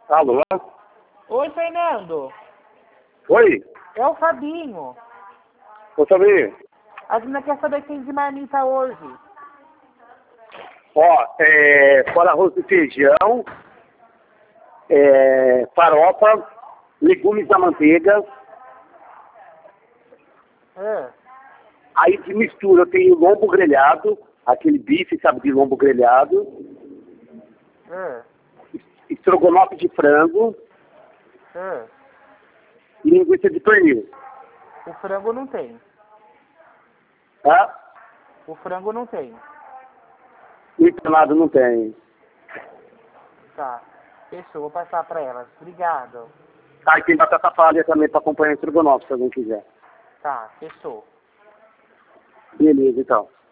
Alô? Oi, Fernando. Oi? É o Fabinho. Ô, Sabi. A menina quer saber quem de marmita hoje. Ó, fora arroz e feijão, farofa, legumes da manteiga. É. Aí de mistura eu tenho lombo grelhado, aquele bife, sabe, de lombo grelhado. Estrogonofe de frango e linguiça de pernil. O frango não tem. Tá? O frango não tem. O empanado não tem. Tá. Fechou, vou passar pra elas. Obrigado. Aí tem batata palha também para acompanhar o estrogonofe, se alguém quiser. Tá, fechou. Beleza, então.